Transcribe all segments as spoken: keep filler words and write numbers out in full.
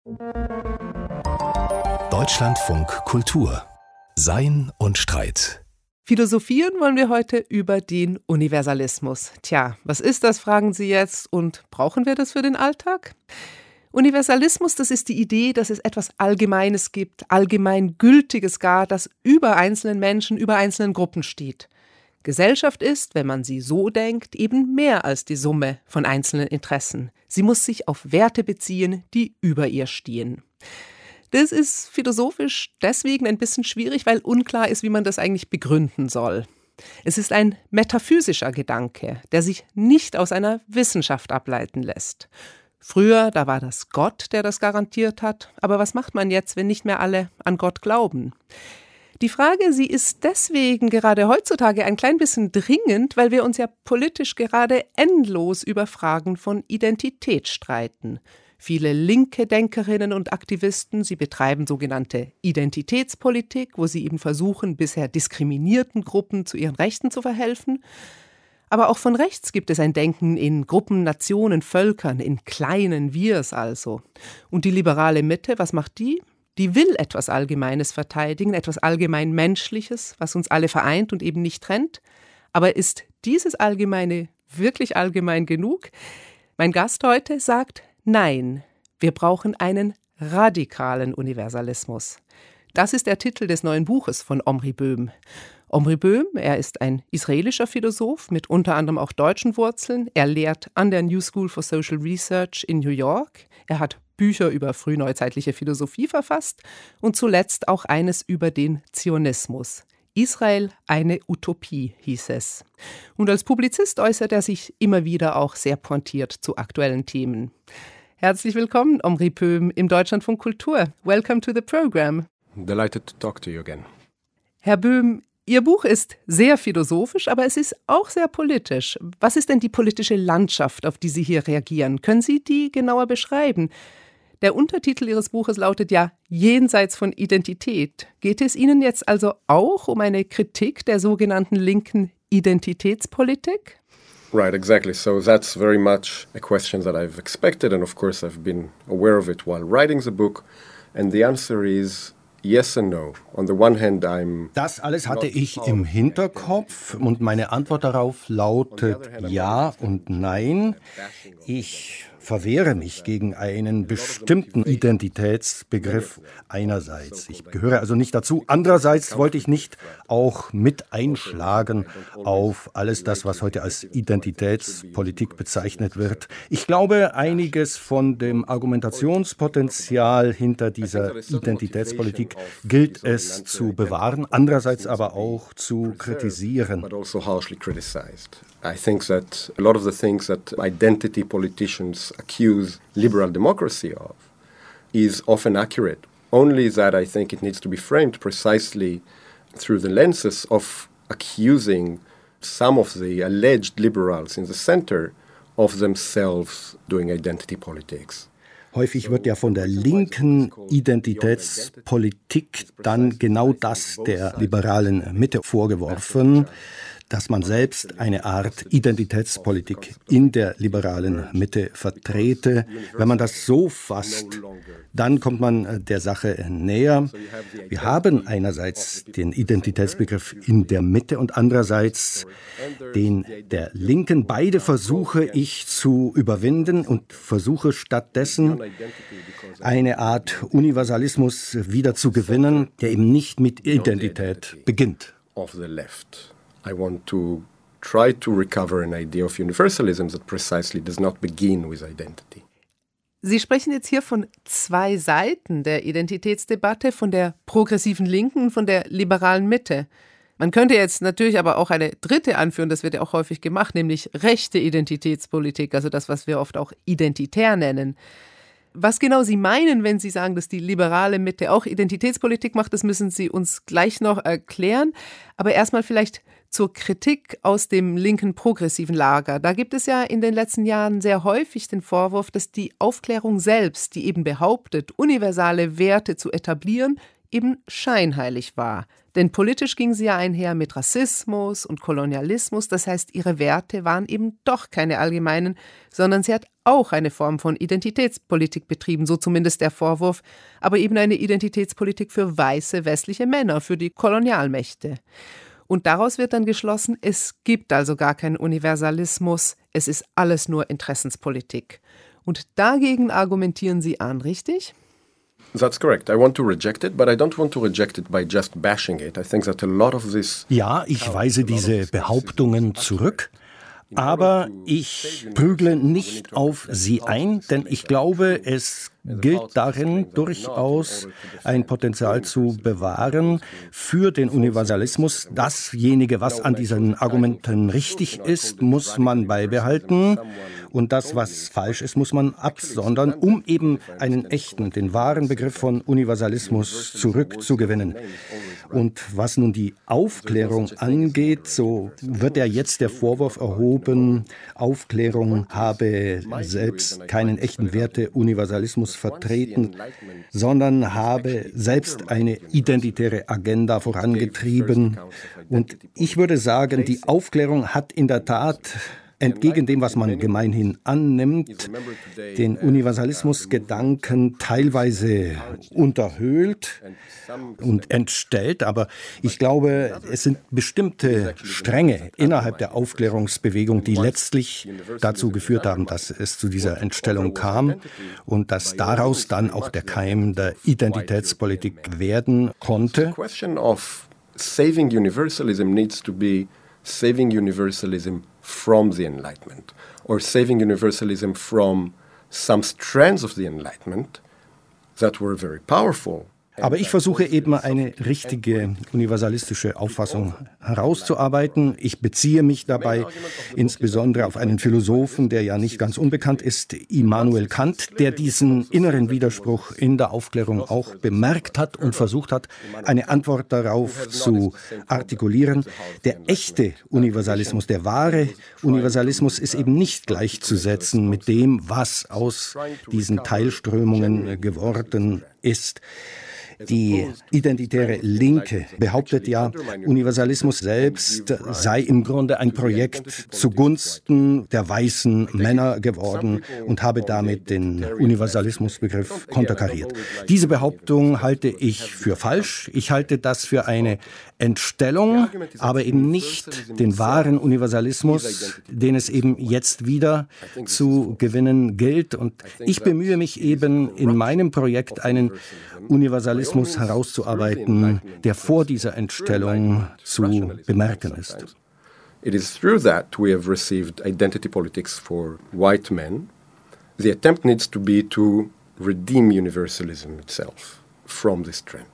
Deutschlandfunk Kultur. Sein und Streit. Philosophieren wollen wir heute über den Universalismus. Tja, was ist das, fragen Sie jetzt, und brauchen wir das für den Alltag? Universalismus, das ist die Idee, dass es etwas Allgemeines gibt, Allgemeingültiges gar, das über einzelnen Menschen, über einzelnen Gruppen steht. Gesellschaft ist, wenn man sie so denkt, eben mehr als die Summe von einzelnen Interessen. Sie muss sich auf Werte beziehen, die über ihr stehen. Das ist philosophisch deswegen ein bisschen schwierig, weil unklar ist, wie man das eigentlich begründen soll. Es ist ein metaphysischer Gedanke, der sich nicht aus einer Wissenschaft ableiten lässt. Früher, da war das Gott, der das garantiert hat. Aber was macht man jetzt, wenn nicht mehr alle an Gott glauben? Die Frage, sie ist deswegen gerade heutzutage ein klein bisschen dringend, weil wir uns ja politisch gerade endlos über Fragen von Identität streiten. Viele linke Denkerinnen und Aktivisten, sie betreiben sogenannte Identitätspolitik, wo sie eben versuchen, bisher diskriminierten Gruppen zu ihren Rechten zu verhelfen. Aber auch von rechts gibt es ein Denken in Gruppen, Nationen, Völkern, in kleinen Wirs also. Und die liberale Mitte, was macht die? Die will etwas Allgemeines verteidigen, etwas allgemein Menschliches, was uns alle vereint und eben nicht trennt. Aber ist dieses Allgemeine wirklich allgemein genug? Mein Gast heute sagt nein, wir brauchen einen radikalen Universalismus. Das ist der Titel des neuen Buches von Omri Böhm. Omri Böhm, er ist ein israelischer Philosoph mit unter anderem auch deutschen Wurzeln. Er lehrt an der New School for Social Research in New York. Er hat Bücher über frühneuzeitliche Philosophie verfasst und zuletzt auch eines über den Zionismus. Israel, eine Utopie, hieß es. Und als Publizist äußert er sich immer wieder auch sehr pointiert zu aktuellen Themen. Herzlich willkommen, Omri Böhm, im Deutschlandfunk Kultur. Welcome to the program. Delighted to talk to you again. Herr Böhm, Ihr Buch ist sehr philosophisch, aber es ist auch sehr politisch. Was ist denn die politische Landschaft, auf die Sie hier reagieren? Können Sie die genauer beschreiben? Der Untertitel Ihres Buches lautet ja »Jenseits von Identität«. Geht es Ihnen jetzt also auch um eine Kritik der sogenannten linken Identitätspolitik? Right, exactly. So that's very much a question that I've expected, and of course I've been aware of it while writing the book. And the answer is yes and no. On the one hand, I'm Das alles hatte ich im Hinterkopf und meine Antwort darauf lautet ja und nein. Ich verwehre mich gegen einen bestimmten Identitätsbegriff einerseits. Ich gehöre also nicht dazu. Andererseits wollte ich nicht auch mit einschlagen auf alles das, was heute als Identitätspolitik bezeichnet wird. Ich glaube, einiges von dem Argumentationspotenzial hinter dieser Identitätspolitik gilt es zu bewahren, andererseits aber auch zu kritisieren. I think that a lot of the things that identity politicians accuse liberal democracy of is often accurate. Only that I think it needs to be framed precisely through the lenses of accusing some of the alleged liberals in the center of themselves doing identity politics. Häufig wird ja von der linken Identitätspolitik dann genau das der liberalen Mitte vorgeworfen, dass man selbst eine Art Identitätspolitik in der liberalen Mitte vertrete. Wenn man das so fasst, dann kommt man der Sache näher. Wir haben einerseits den Identitätsbegriff in der Mitte und andererseits den der Linken. Beide versuche ich zu überwinden und versuche stattdessen eine Art Universalismus wieder zu gewinnen, der eben nicht mit Identität beginnt. I want to try to recover an idea of universalism that precisely does not begin with identity. Sie sprechen jetzt hier von zwei Seiten der Identitätsdebatte, von der progressiven Linken und von der liberalen Mitte. Man könnte jetzt natürlich aber auch eine dritte anführen, das wird ja auch häufig gemacht, nämlich rechte Identitätspolitik, also das, was wir oft auch identitär nennen. Was genau Sie meinen, wenn Sie sagen, dass die liberale Mitte auch Identitätspolitik macht, das müssen Sie uns gleich noch erklären. Aber erstmal vielleicht zur Kritik aus dem linken progressiven Lager. Da gibt es ja in den letzten Jahren sehr häufig den Vorwurf, dass die Aufklärung selbst, die eben behauptet, universale Werte zu etablieren, eben scheinheilig war. Denn politisch ging sie ja einher mit Rassismus und Kolonialismus, das heißt, ihre Werte waren eben doch keine allgemeinen, sondern sie hat auch eine Form von Identitätspolitik betrieben, so zumindest der Vorwurf, aber eben eine Identitätspolitik für weiße westliche Männer, für die Kolonialmächte. Und daraus wird dann geschlossen, es gibt also gar keinen Universalismus, es ist alles nur Interessenspolitik. Und dagegen argumentieren Sie an, richtig? That's correct. I want to reject it, but I don't want to reject it by just bashing it. I think that a lot of this. Ja, ich weise diese Behauptungen zurück, aber ich prügle nicht auf sie ein, denn ich glaube, es gilt darin durchaus ein Potenzial zu bewahren für den Universalismus. Dasjenige, was an diesen Argumenten richtig ist, muss man beibehalten. Und das, was falsch ist, muss man absondern, um eben einen echten, den wahren Begriff von Universalismus zurückzugewinnen. Und was nun die Aufklärung angeht, so wird ja jetzt der Vorwurf erhoben, Aufklärung habe selbst keinen echten Werte-Universalismus vertreten, sondern habe selbst eine identitäre Agenda vorangetrieben. Und ich würde sagen, die Aufklärung hat in der Tat entgegen dem, was man gemeinhin annimmt, den Universalismusgedanken teilweise unterhöhlt und entstellt. Aber ich glaube, es sind bestimmte Stränge innerhalb der Aufklärungsbewegung, die letztlich dazu geführt haben, dass es zu dieser Entstellung kam und dass daraus dann auch der Keim der Identitätspolitik werden konnte. Saving universalism needs to be saving universalism from the Enlightenment, or saving universalism from some strands of the Enlightenment that were very powerful. Aber ich versuche eben eine richtige universalistische Auffassung herauszuarbeiten. Ich beziehe mich dabei insbesondere auf einen Philosophen, der ja nicht ganz unbekannt ist, Immanuel Kant, der diesen inneren Widerspruch in der Aufklärung auch bemerkt hat und versucht hat, eine Antwort darauf zu artikulieren. Der echte Universalismus, der wahre Universalismus ist eben nicht gleichzusetzen mit dem, was aus diesen Teilströmungen geworden ist. Die identitäre Linke behauptet ja, Universalismus selbst sei im Grunde ein Projekt zugunsten der weißen Männer geworden und habe damit den Universalismusbegriff konterkariert. Diese Behauptung halte ich für falsch. Ich halte das für eine Entstellung, aber eben nicht den wahren Universalismus, den es eben jetzt wieder zu gewinnen gilt. Und ich bemühe mich eben in meinem Projekt einen Universalismus herauszuarbeiten, der vor dieser Entstellung zu bemerken ist. It is through that we have received identity politics for white men. The attempt needs to be to redeem universalism itself from this trend.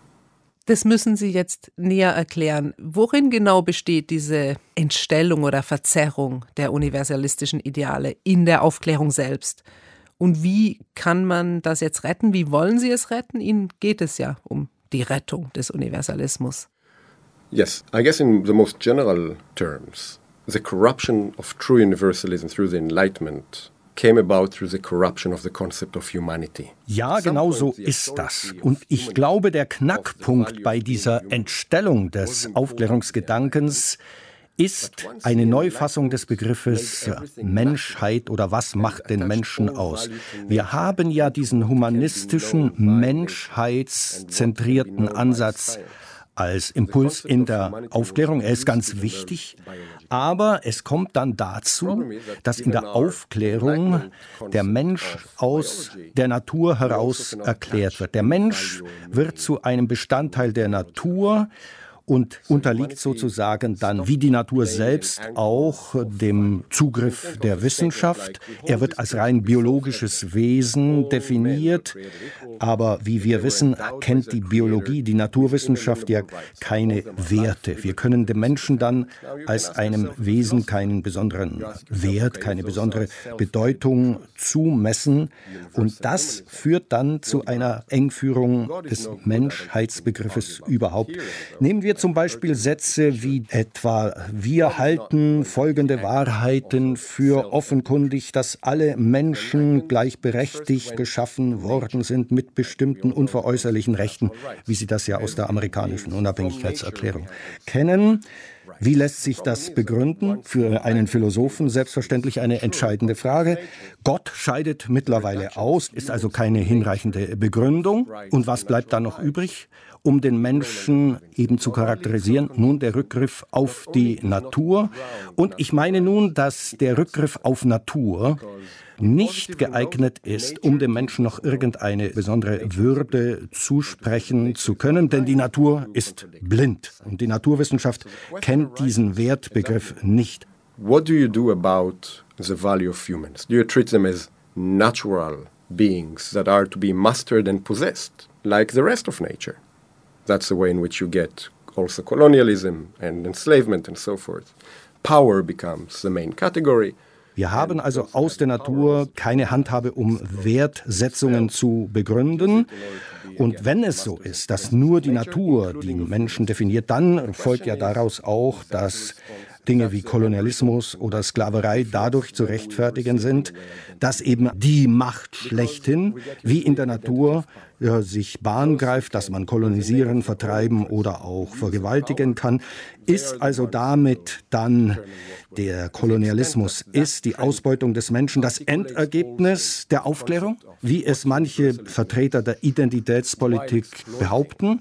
Das müssen Sie jetzt näher erklären. Worin genau besteht diese Entstellung oder Verzerrung der universalistischen Ideale in der Aufklärung selbst? Und wie kann man das jetzt retten? Wie wollen Sie es retten? Ihnen geht es ja um die Rettung des Universalismus. Yes, I guess in the most general terms, the corruption of true universalism through the Enlightenment came about through the corruption of the concept of humanity. Ja, genau so ist das. Und ich glaube, der Knackpunkt bei dieser Entstellung des Aufklärungsgedankens ist eine Neufassung des Begriffes Menschheit oder was macht den Menschen aus. Wir haben ja diesen humanistischen, menschheitszentrierten Ansatz als Impuls in der Aufklärung. Er ist ganz wichtig, aber es kommt dann dazu, dass in der Aufklärung der Mensch aus der Natur heraus erklärt wird. Der Mensch wird zu einem Bestandteil der Natur und unterliegt sozusagen dann wie die Natur selbst auch dem Zugriff der Wissenschaft. Er wird als rein biologisches Wesen definiert, aber wie wir wissen, kennt die Biologie, die Naturwissenschaft ja keine Werte. Wir können dem Menschen dann als einem Wesen keinen besonderen Wert, keine besondere Bedeutung zumessen und das führt dann zu einer Engführung des Menschheitsbegriffes überhaupt. Nehmen wir wir zum Beispiel Sätze wie etwa: Wir halten folgende Wahrheiten für offenkundig, dass alle Menschen gleichberechtigt geschaffen worden sind mit bestimmten unveräußerlichen Rechten, wie Sie das ja aus der amerikanischen Unabhängigkeitserklärung kennen. Wie lässt sich das begründen? Für einen Philosophen selbstverständlich eine entscheidende Frage. Gott scheidet mittlerweile aus, ist also keine hinreichende Begründung. Und was bleibt dann noch übrig, um den Menschen eben zu charakterisieren? Nun der Rückgriff auf die Natur. Und ich meine nun, dass der Rückgriff auf Natur nicht geeignet ist, um dem Menschen noch irgendeine besondere Würde zusprechen zu können, denn die Natur ist blind und die Naturwissenschaft kennt diesen Wertbegriff nicht. What do you do about the value of humans? Do you treat them as natural beings that are to be mastered and possessed, like the rest of nature? That's the way in which you get also colonialism and enslavement and so forth. Power becomes the main category. Wir haben also aus der Natur keine Handhabe, um Wertsetzungen zu begründen. Und wenn es so ist, dass nur die Natur die Menschen definiert, dann folgt ja daraus auch, dass Dinge wie Kolonialismus oder Sklaverei dadurch zu rechtfertigen sind, dass eben die Macht schlechthin, wie in der Natur, ja, sich Bahn greift, dass man kolonisieren, vertreiben oder auch vergewaltigen kann. Ist also damit dann der Kolonialismus, ist die Ausbeutung des Menschen das Endergebnis der Aufklärung, wie es manche Vertreter der Identitätspolitik behaupten?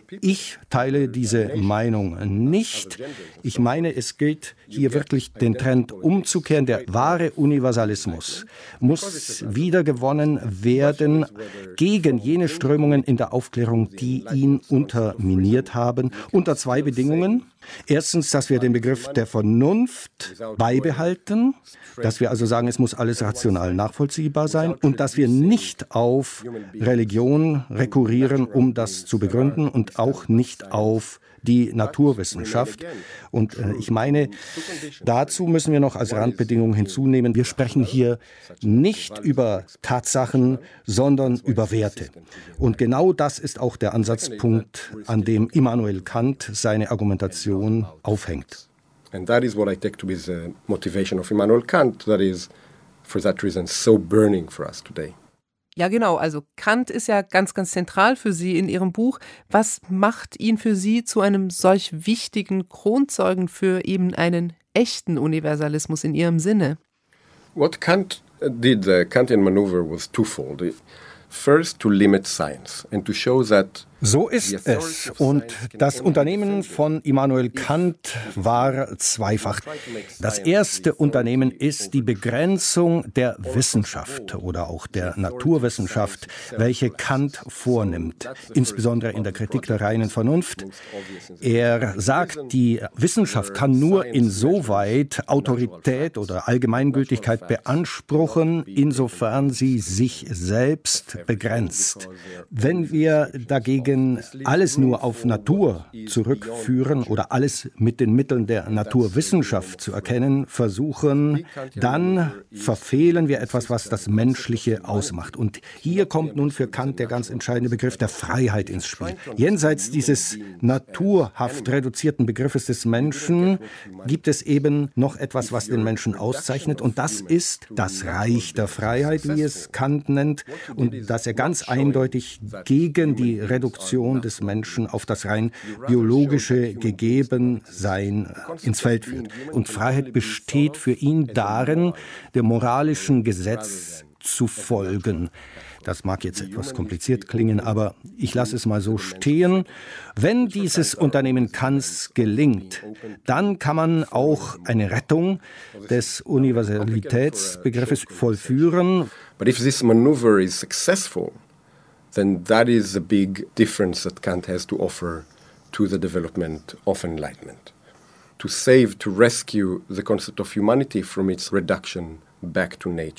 Ich teile diese Meinung nicht. Ich meine, es gilt hier wirklich den Trend umzukehren. Der wahre Universalismus muss wiedergewonnen werden gegen jene Strömungen in der Aufklärung, die ihn unterminiert haben, unter zwei Bedingungen. Erstens, dass wir den Begriff der Vernunft beibehalten, dass wir also sagen, es muss alles rational nachvollziehbar sein und dass wir nicht auf Religion rekurrieren, um das zu begründen und auch nicht auf die Naturwissenschaft. Und äh, ich meine, dazu müssen wir noch als Randbedingung hinzunehmen, wir sprechen hier nicht über Tatsachen, sondern über Werte. Und genau das ist auch der Ansatzpunkt, an dem Immanuel Kant seine Argumentation aufhängt. And that is what I take to be the motivation of Immanuel Kant, that is, for that reason, so burning for us today. Ja, genau. Also Kant ist ja ganz, ganz zentral für Sie in Ihrem Buch. Was macht ihn für Sie zu einem solch wichtigen Kronzeugen für eben einen echten Universalismus in Ihrem Sinne? What Kant did, the Kantian maneuver, was twofold. First, to limit science and to show that. So ist es. Und das Unternehmen von Immanuel Kant war zweifach. Das erste Unternehmen ist die Begrenzung der Wissenschaft oder auch der Naturwissenschaft, welche Kant vornimmt, insbesondere in der Kritik der reinen Vernunft. Er sagt, die Wissenschaft kann nur insoweit Autorität oder Allgemeingültigkeit beanspruchen, insofern sie sich selbst begrenzt. Wenn wir dagegen alles nur auf Natur zurückführen oder alles mit den Mitteln der Naturwissenschaft zu erkennen versuchen, dann verfehlen wir etwas, was das Menschliche ausmacht. Und hier kommt nun für Kant der ganz entscheidende Begriff der Freiheit ins Spiel. Jenseits dieses naturhaft reduzierten Begriffes des Menschen gibt es eben noch etwas, was den Menschen auszeichnet, und das ist das Reich der Freiheit, wie es Kant nennt, und das er ganz eindeutig gegen die Reduktion des Menschen auf das rein biologische Gegebensein ins Feld führt. Und Freiheit besteht für ihn darin, dem moralischen Gesetz zu folgen. Das mag jetzt etwas kompliziert klingen, aber ich lasse es mal so stehen. Wenn dieses Unternehmen Kants gelingt, dann kann man auch eine Rettung des Universalitätsbegriffes vollführen. But if this maneuver is successful, then that is a big difference that Kant has to offer to the development of enlightenment. To save, to rescue the concept of humanity from its reduction back to nature.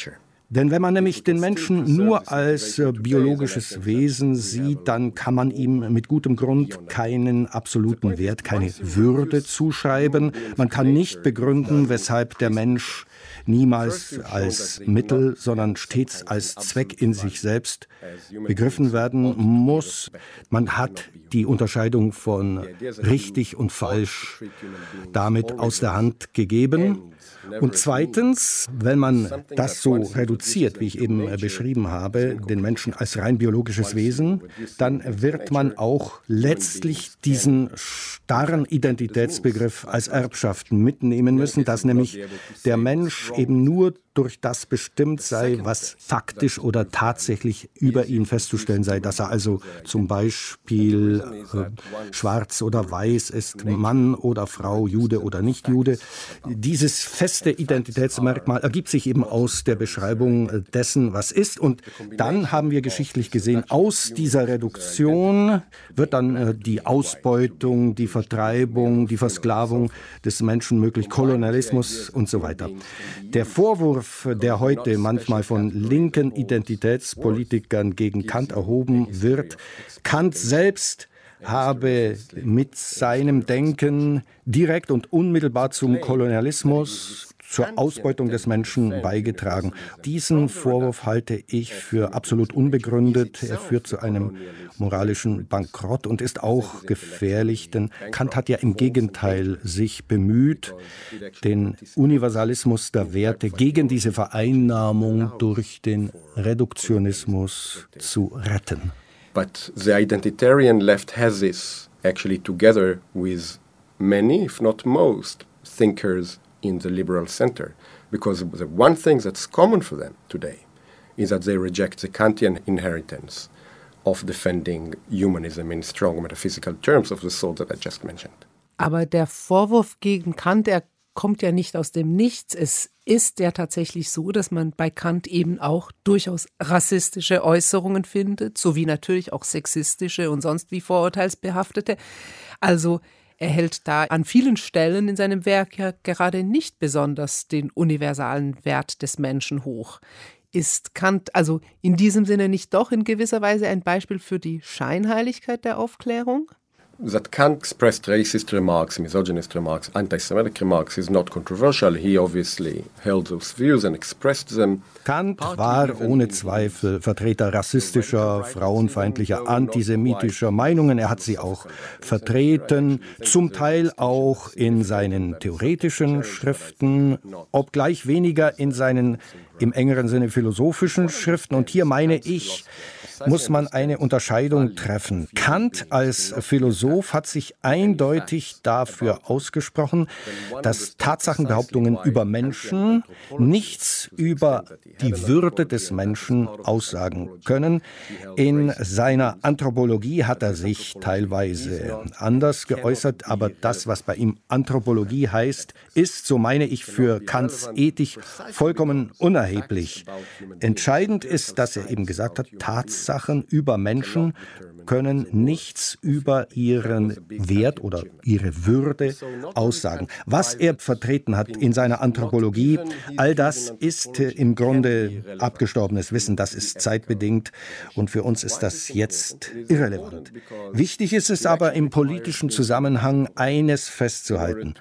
Denn wenn man nämlich den Menschen nur als äh, biologisches Wesen sieht, dann kann man ihm mit gutem Grund keinen absoluten Wert, keine Würde zuschreiben. Man kann nicht begründen, weshalb der Mensch niemals als Mittel, sondern stets als Zweck in sich selbst begriffen werden muss. Man hat die Unterscheidung von richtig und falsch damit aus der Hand gegeben. Und zweitens, wenn man das so reduziert, wie ich eben beschrieben habe, den Menschen als rein biologisches Wesen, dann wird man auch letztlich diesen starren Identitätsbegriff als Erbschaft mitnehmen müssen, dass nämlich der Mensch eben nur durch das bestimmt sei, was faktisch oder tatsächlich über ihn festzustellen sei, dass er also zum Beispiel äh, schwarz oder weiß ist, Mann oder Frau, Jude oder Nicht-Jude. Dieses feste Identitätsmerkmal ergibt sich eben aus der Beschreibung dessen, was ist. Und dann haben wir geschichtlich gesehen, aus dieser Reduktion wird dann äh, die Ausbeutung, die Vertreibung, die Versklavung des Menschen möglich, Kolonialismus und so weiter. Der Vorwurf, der heute manchmal von linken Identitätspolitikern gegen Kant erhoben wird, Kant selbst habe mit seinem Denken direkt und unmittelbar zum Kolonialismus, zur Ausbeutung des Menschen beigetragen. Diesen Vorwurf halte ich für absolut unbegründet. Er führt zu einem moralischen Bankrott und ist auch gefährlich, denn Kant hat ja im Gegenteil sich bemüht, den Universalismus der Werte gegen diese Vereinnahmung durch den Reduktionismus zu retten. But the identitarian left has this actually together with many, if not most, thinkers in the liberal center, because the one thing that's common for them today is that they reject the Kantian inheritance of defending humanism in strong metaphysical terms of the sort that I just mentioned. Aber der Vorwurf gegen Kant, der kommt ja nicht aus dem Nichts. Es ist ja tatsächlich so, dass man bei Kant eben auch durchaus rassistische Äußerungen findet, sowie natürlich auch sexistische und sonst wie vorurteilsbehaftete. Also er hält da an vielen Stellen in seinem Werk ja gerade nicht besonders den universalen Wert des Menschen hoch. Ist Kant also in diesem Sinne nicht doch in gewisser Weise ein Beispiel für die Scheinheiligkeit der Aufklärung? That Kant expressed racist remarks, misogynist remarks, anti-Semitic remarks is not controversial. He obviously held those views and expressed them. Kant war ohne Zweifel Vertreter rassistischer, frauenfeindlicher, antisemitischer Meinungen. Er hat sie auch vertreten, zum Teil auch in seinen theoretischen Schriften, obgleich weniger in seinen im engeren Sinne philosophischen Schriften. Und hier meine ich, muss man eine Unterscheidung treffen. Kant als Philosoph hat sich eindeutig dafür ausgesprochen, dass Tatsachenbehauptungen über Menschen nichts über die Würde des Menschen aussagen können. In seiner Anthropologie hat er sich teilweise anders geäußert, aber das, was bei ihm Anthropologie heißt, ist, so meine ich, für Kants Ethik vollkommen unerheblich. Entscheidend ist, dass er eben gesagt hat, Tatsachen Sachen über Menschen können nichts über ihren Wert oder ihre Würde aussagen. Was er vertreten hat in seiner Anthropologie, all das ist im Grunde abgestorbenes Wissen, das ist zeitbedingt und für uns ist das jetzt irrelevant. Wichtig ist es aber im politischen Zusammenhang eines festzuhalten.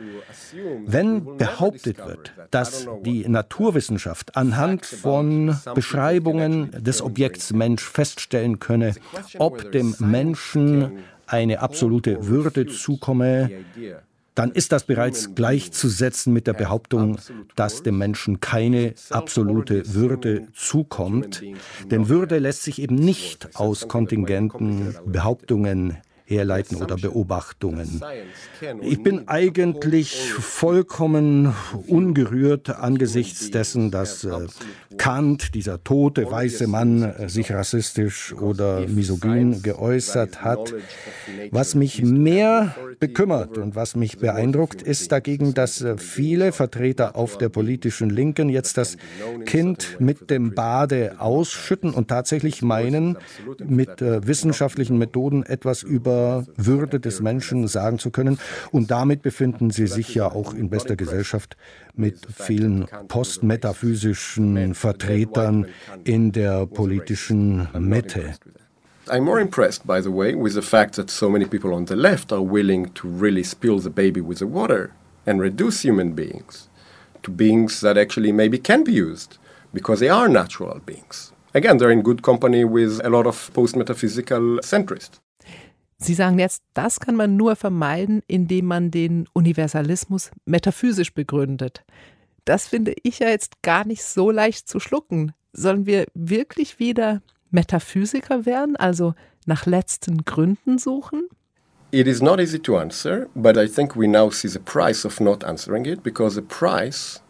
Wenn behauptet wird, dass die Naturwissenschaft anhand von Beschreibungen des Objekts Mensch feststellen könne, ob dem Menschen eine absolute Würde zukomme, dann ist das bereits gleichzusetzen mit der Behauptung, dass dem Menschen keine absolute Würde zukommt. Denn Würde lässt sich eben nicht aus kontingenten Behauptungen herleiten oder Beobachtungen. Ich bin eigentlich vollkommen ungerührt angesichts dessen, dass äh, Kant, dieser tote weiße Mann, äh, sich rassistisch oder misogyn geäußert hat. Was mich mehr bekümmert und was mich beeindruckt, ist dagegen, dass äh, viele Vertreter auf der politischen Linken jetzt das Kind mit dem Bade ausschütten und tatsächlich meinen, mit äh, wissenschaftlichen Methoden etwas über der Würde des Menschen sagen zu können. Und damit befinden sie sich ja auch in bester Gesellschaft mit vielen postmetaphysischen Vertretern in der politischen Mitte. I'm more impressed, by the way, with the fact that so many people on the left are willing to really spill the baby with the water and reduce human beings to beings that actually maybe can be used because they are natural beings. Again, they're in good company with a lot of post-metaphysical centrists. Sie sagen jetzt, das kann man nur vermeiden, indem man den Universalismus metaphysisch begründet. Das finde ich ja jetzt gar nicht so leicht zu schlucken. Sollen wir wirklich wieder Metaphysiker werden, also nach letzten Gründen suchen? It is not easy to answer, but I think we now see the price of not answering it, because the price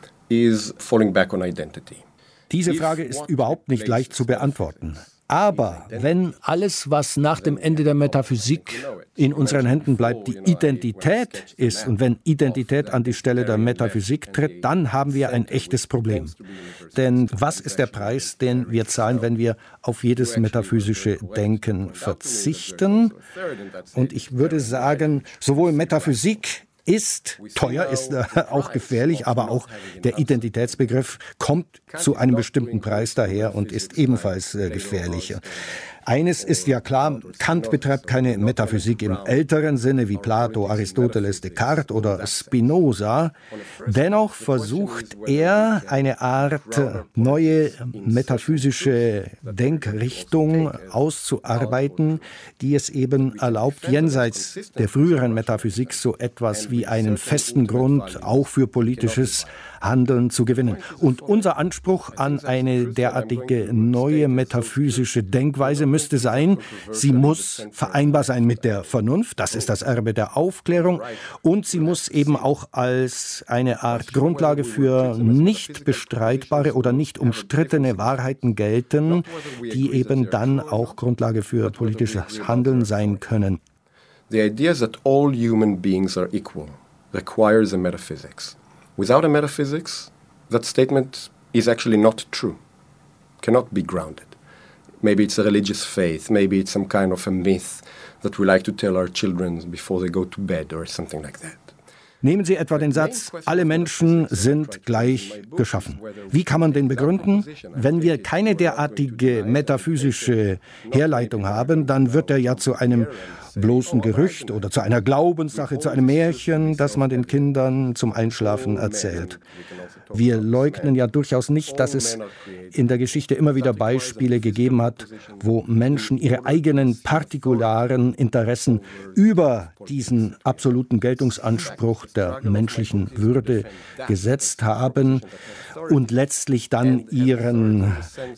is falling back on identity. Diese Frage ist überhaupt nicht leicht zu beantworten. Aber wenn alles, was nach dem Ende der Metaphysik in unseren Händen bleibt, die Identität ist, und wenn Identität an die Stelle der Metaphysik tritt, dann haben wir ein echtes Problem. Denn was ist der Preis, den wir zahlen, wenn wir auf jedes metaphysische Denken verzichten? Und ich würde sagen, sowohl Metaphysik ist teuer, ist äh, auch gefährlich, aber auch der Identitätsbegriff kommt zu einem bestimmten Preis daher und ist ebenfalls äh, gefährlich. Eines ist ja klar, Kant betreibt keine Metaphysik im älteren Sinne wie Plato, Aristoteles, Descartes oder Spinoza. Dennoch versucht er eine Art neue metaphysische Denkrichtung auszuarbeiten, die es eben erlaubt, jenseits der früheren Metaphysik so etwas wie einen festen Grund auch für politisches Handeln zu gewinnen. Und unser Anspruch an eine derartige neue metaphysische Denkweise müsste sein, sie muss vereinbar sein mit der Vernunft, das ist das Erbe der Aufklärung, und sie muss eben auch als eine Art Grundlage für nicht bestreitbare oder nicht umstrittene Wahrheiten gelten, die eben dann auch Grundlage für politisches Handeln sein können. The idea that all human beings are equal requires a metaphysics. Without a metaphysics, that statement is actually not true, cannot be grounded. Maybe it's a religious faith, maybe it's some kind of a myth that we like to tell our children before they go to bed or something like that. Nehmen Sie etwa den Satz, alle Menschen sind gleich geschaffen. Wie kann man den begründen? Wenn wir keine derartige metaphysische Herleitung haben, dann wird er ja zu einem bloßen Gerücht oder zu einer Glaubenssache, zu einem Märchen, das man den Kindern zum Einschlafen erzählt. Wir leugnen ja durchaus nicht, dass es in der Geschichte immer wieder Beispiele gegeben hat, wo Menschen ihre eigenen partikularen Interessen über diesen absoluten Geltungsanspruch der menschlichen Würde gesetzt haben und letztlich dann ihren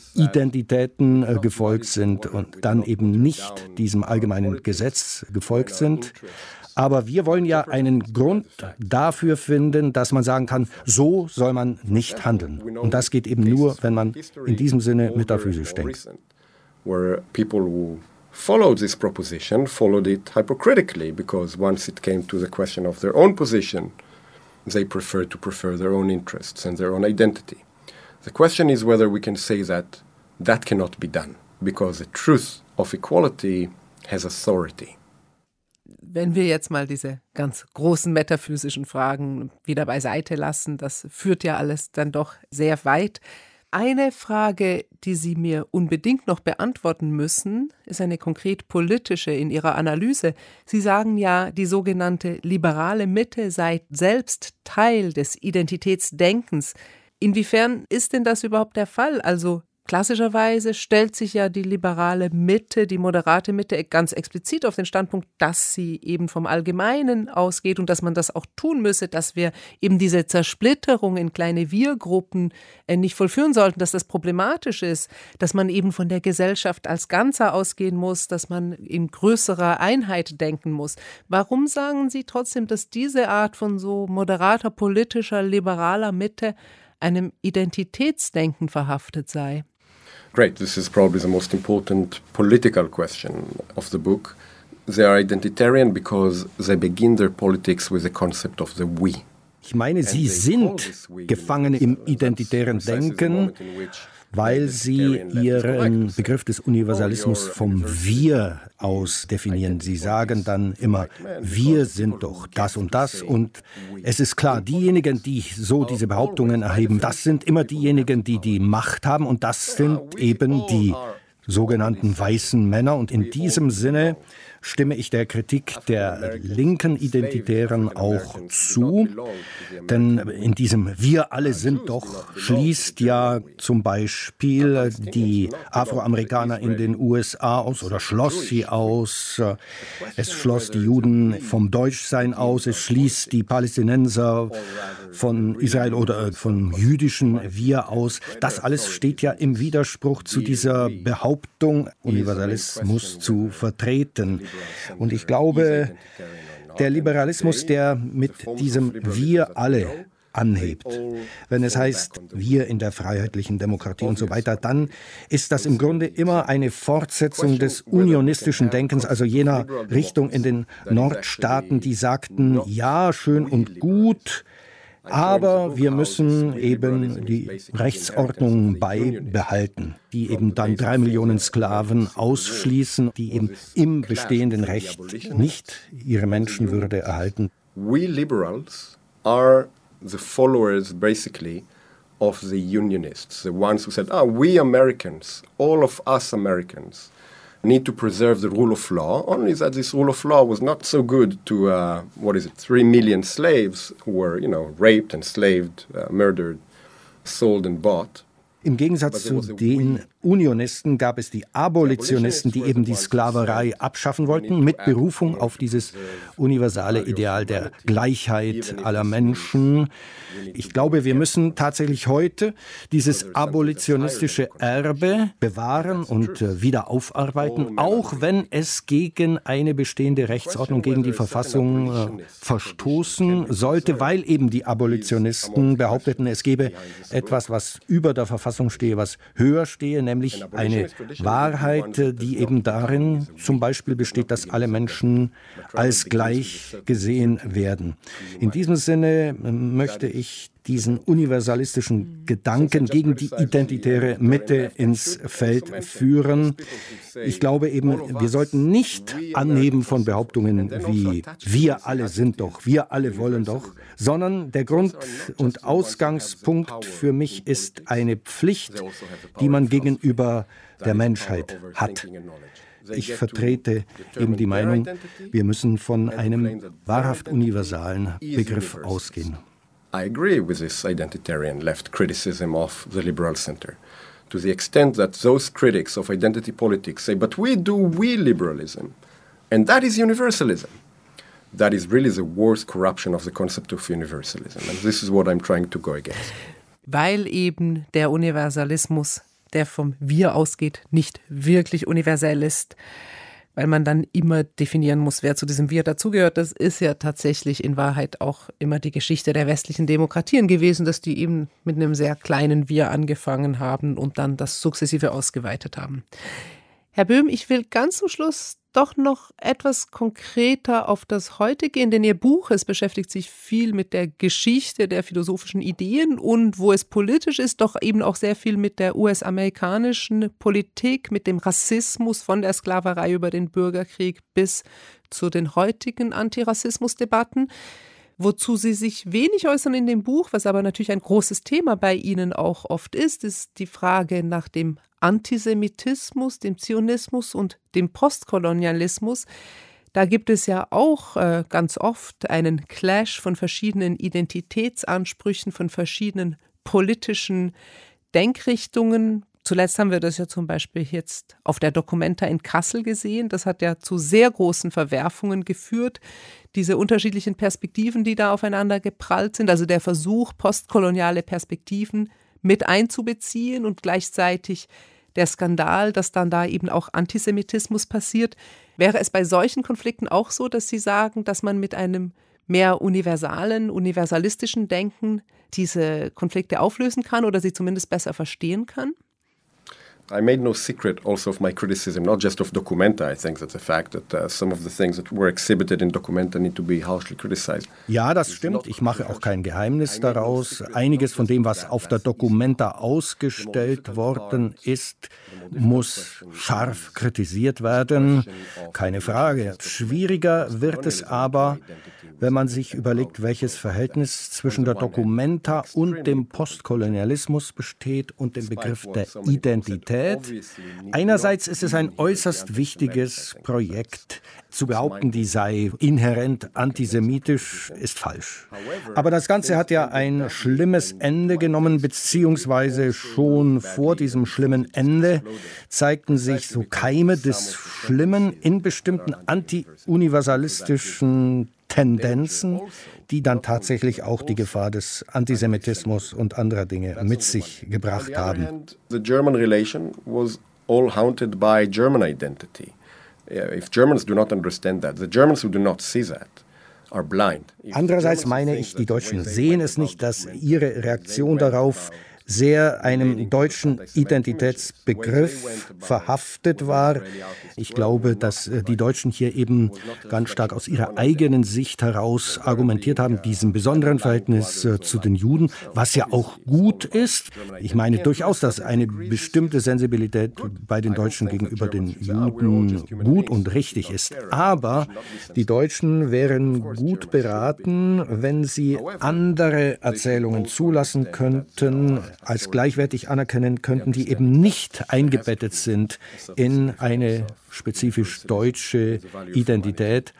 Identitäten äh, gefolgt sind und dann eben nicht diesem allgemeinen Gesetz gefolgt sind. Aber wir wollen ja einen Grund dafür finden, dass man sagen kann, so soll man nicht handeln. Und das geht eben nur, wenn man in diesem Sinne metaphysisch denkt. Where people who followed this proposition followed it hypocritically, because once it came to the question of their own position, they preferred to prefer their own interests and their own identity. The question is whether we can say that that cannot be done, because the truth of equality has authority. Wenn wir jetzt mal diese ganz großen metaphysischen Fragen wieder beiseite lassen, das führt ja alles dann doch sehr weit. Eine Frage, die Sie mir unbedingt noch beantworten müssen, ist eine konkret politische in Ihrer Analyse. Sie sagen ja, die sogenannte liberale Mitte sei selbst Teil des Identitätsdenkens. Inwiefern ist denn das überhaupt der Fall? Also klassischerweise stellt sich ja die liberale Mitte, die moderate Mitte ganz explizit auf den Standpunkt, dass sie eben vom Allgemeinen ausgeht und dass man das auch tun müsse, dass wir eben diese Zersplitterung in kleine Wir-Gruppen nicht vollführen sollten, dass das problematisch ist, dass man eben von der Gesellschaft als Ganzer ausgehen muss, dass man in größerer Einheit denken muss. Warum sagen Sie trotzdem, dass diese Art von so moderater, politischer, liberaler Mitte einem Identitätsdenken verhaftet sei? Great, this is probably the most important political question of the book. They are identitarian because they begin their politics with the concept of the we. Ich meine, sie sind Gefangene im identitären Denken, weil sie ihren Begriff des Universalismus vom Wir aus definieren. Sie sagen dann immer, wir sind doch das und das. Und es ist klar, diejenigen, die so diese Behauptungen erheben, das sind immer diejenigen, die die Macht haben. Und das sind eben die sogenannten weißen Männer. Und in diesem Sinne stimme ich der Kritik der linken Identitären auch zu. Denn in diesem Wir alle sind doch schließt ja zum Beispiel die Afroamerikaner in den U S A aus oder schloss sie aus. Es schloss die Juden vom Deutschsein aus. Es schließt die Palästinenser von Israel oder vom jüdischen Wir aus. Das alles steht ja im Widerspruch zu dieser Behauptung, Universalismus zu vertreten. Und ich glaube, der Liberalismus, der mit diesem Wir alle anhebt, wenn es heißt, wir in der freiheitlichen Demokratie und so weiter, dann ist das im Grunde immer eine Fortsetzung des unionistischen Denkens, also jener Richtung in den Nordstaaten, die sagten, ja, schön und gut, aber wir müssen eben die Rechtsordnung beibehalten, die eben dann drei Millionen Sklaven ausschließen, die eben im bestehenden Recht nicht ihre Menschenwürde erhalten. We liberals are the followers basically of the unionists, the ones who said, ah, we Americans, all of us Americans, need to preserve the rule of law, only that this rule of law was not so good to, uh, what is it, three million slaves who were, you know, raped, enslaved, uh, murdered, sold and bought. Im Gegensatz zu den Unionisten gab es die Abolitionisten, die eben die Sklaverei abschaffen wollten, mit Berufung auf dieses universale Ideal der Gleichheit aller Menschen. Ich glaube, wir müssen tatsächlich heute dieses abolitionistische Erbe bewahren und wieder aufarbeiten, auch wenn es gegen eine bestehende Rechtsordnung, gegen die Verfassung verstoßen sollte, weil eben die Abolitionisten behaupteten, es gebe etwas, was über der Verfassung stehe, was höher stehe, nämlich eine Wahrheit, die eben darin zum Beispiel besteht, dass alle Menschen als gleich gesehen werden. In diesem Sinne möchte ich diesen universalistischen Gedanken gegen die identitäre Mitte ins Feld führen. Ich glaube eben, wir sollten nicht anheben von Behauptungen wie wir alle sind doch, wir alle wollen doch, sondern der Grund- und Ausgangspunkt für mich ist eine Pflicht, die man gegenüber der Menschheit hat. Ich vertrete eben die Meinung, wir müssen von einem wahrhaft universalen Begriff ausgehen. I agree with this identitarian left criticism of the liberal center, to the extent that those critics of identity politics say, but we do we liberalism, and that is universalism. That is really the worst corruption of the concept of universalism, and this is what I'm trying to go against. Weil eben der Universalismus, der vom Wir ausgeht, nicht wirklich universell ist, weil man dann immer definieren muss, wer zu diesem Wir dazugehört. Das ist ja tatsächlich in Wahrheit auch immer die Geschichte der westlichen Demokratien gewesen, dass die eben mit einem sehr kleinen Wir angefangen haben und dann das sukzessive ausgeweitet haben. Herr Böhm, ich will ganz zum Schluss doch noch etwas konkreter auf das Heute gehen, denn Ihr Buch, es beschäftigt sich viel mit der Geschichte der philosophischen Ideen und wo es politisch ist, doch eben auch sehr viel mit der U S-amerikanischen Politik, mit dem Rassismus von der Sklaverei über den Bürgerkrieg bis zu den heutigen Antirassismusdebatten. Wozu Sie sich wenig äußern in dem Buch, was aber natürlich ein großes Thema bei Ihnen auch oft ist, ist die Frage nach dem Antisemitismus, dem Zionismus und dem Postkolonialismus. Da gibt es ja auch äh, ganz oft einen Clash von verschiedenen Identitätsansprüchen, von verschiedenen politischen Denkrichtungen. Zuletzt haben wir das ja zum Beispiel jetzt auf der Documenta in Kassel gesehen. Das hat ja zu sehr großen Verwerfungen geführt, diese unterschiedlichen Perspektiven, die da aufeinander geprallt sind. Also der Versuch, postkoloniale Perspektiven mit einzubeziehen und gleichzeitig der Skandal, dass dann da eben auch Antisemitismus passiert. Wäre es bei solchen Konflikten auch so, dass Sie sagen, dass man mit einem mehr universalen, universalistischen Denken diese Konflikte auflösen kann oder sie zumindest besser verstehen kann? I made no secret also of my criticism, not just of Documenta. I think that's a fact that uh, some of the things that were exhibited in Documenta need to be harshly criticized. Ja, das stimmt. Ich mache auch kein Geheimnis daraus. Einiges von dem, was auf der Documenta ausgestellt worden ist, muss scharf kritisiert werden. Keine Frage. Schwieriger wird es aber, wenn man sich überlegt, welches Verhältnis zwischen der Documenta und dem Postkolonialismus besteht und dem Begriff der Identität. Einerseits ist es ein äußerst wichtiges Projekt. Zu behaupten, die sei inhärent antisemitisch, ist falsch. Aber das Ganze hat ja ein schlimmes Ende genommen, beziehungsweise schon vor diesem schlimmen Ende zeigten sich so Keime des Schlimmen in bestimmten anti-universalistischen Tendenzen, die dann tatsächlich auch die Gefahr des Antisemitismus und anderer Dinge mit sich gebracht haben. The German relation was all haunted by German identity. If Germans do not understand that, the Germans who do not see that are blind. Andererseits meine ich, die Deutschen sehen es nicht, dass ihre Reaktion darauf sehr einem deutschen Identitätsbegriff verhaftet war. Ich glaube, dass die Deutschen hier eben ganz stark aus ihrer eigenen Sicht heraus argumentiert haben, diesem besonderen Verhältnis zu den Juden, was ja auch gut ist. Ich meine durchaus, dass eine bestimmte Sensibilität bei den Deutschen gegenüber den Juden gut und richtig ist. Aber die Deutschen wären gut beraten, wenn sie andere Erzählungen zulassen könnten, als gleichwertig anerkennen könnten, die eben nicht eingebettet sind in eine spezifisch deutsche Identität.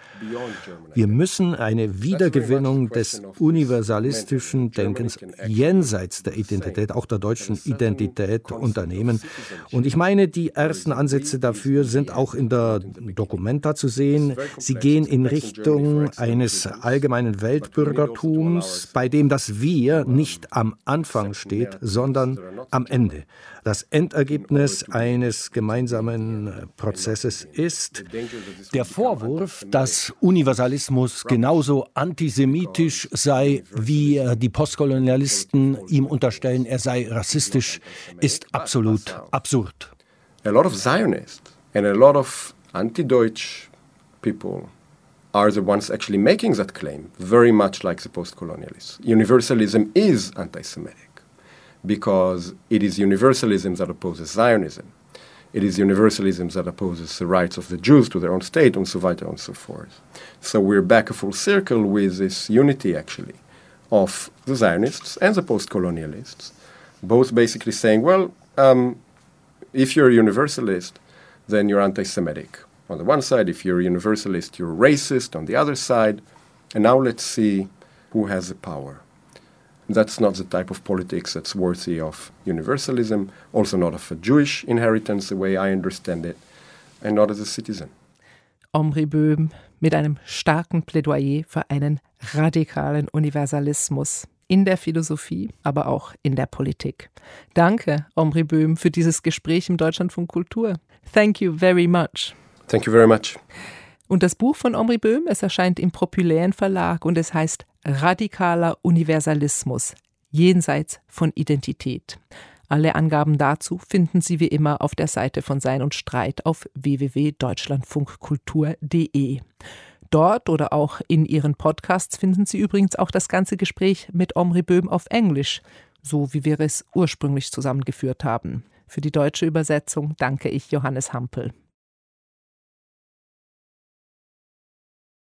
Wir müssen eine Wiedergewinnung des universalistischen Denkens jenseits der Identität, auch der deutschen Identität, unternehmen. Und ich meine, die ersten Ansätze dafür sind auch in der Documenta zu sehen. Sie gehen in Richtung eines allgemeinen Weltbürgertums, bei dem das Wir nicht am Anfang steht, sondern am Ende. Das Endergebnis eines gemeinsamen Prozesses ist der Vorwurf, dass Universalismus genauso antisemitisch sei, wie die Postkolonialisten ihm unterstellen, er sei rassistisch, ist absolut absurd. A lot of Zionists and a lot of anti-Deutsch people are the ones actually making that claim, very much like the postcolonialists. Universalism is anti-Semitic, because it is universalism that opposes Zionism. It is universalism that opposes the rights of the Jews to their own state, and so weiter and so forth. So we're back a full circle with this unity, actually, of the Zionists and the post-colonialists, both basically saying, well, um, if you're a universalist, then you're anti-Semitic. On the one side, if you're a universalist, you're racist on the other side. And now let's see who has the power. That's not the type of politics that's worthy of universalism, also not of a Jewish inheritance, the way I understand it, and not as a citizen. Omri Böhm mit einem starken Plädoyer für einen radikalen Universalismus in der Philosophie, aber auch in der Politik. Danke, Omri Böhm, für dieses Gespräch im Deutschlandfunk Kultur. Thank you very much. Thank you very much. Und das Buch von Omri Böhm, es erscheint im Propyläen Verlag und es heißt Radikaler Universalismus, jenseits von Identität. Alle Angaben dazu finden Sie wie immer auf der Seite von Sein und Streit auf w w w punkt deutschlandfunkkultur punkt d e. Dort oder auch in Ihren Podcasts finden Sie übrigens auch das ganze Gespräch mit Omri Böhm auf Englisch, so wie wir es ursprünglich zusammengeführt haben. Für die deutsche Übersetzung danke ich Johannes Hampel.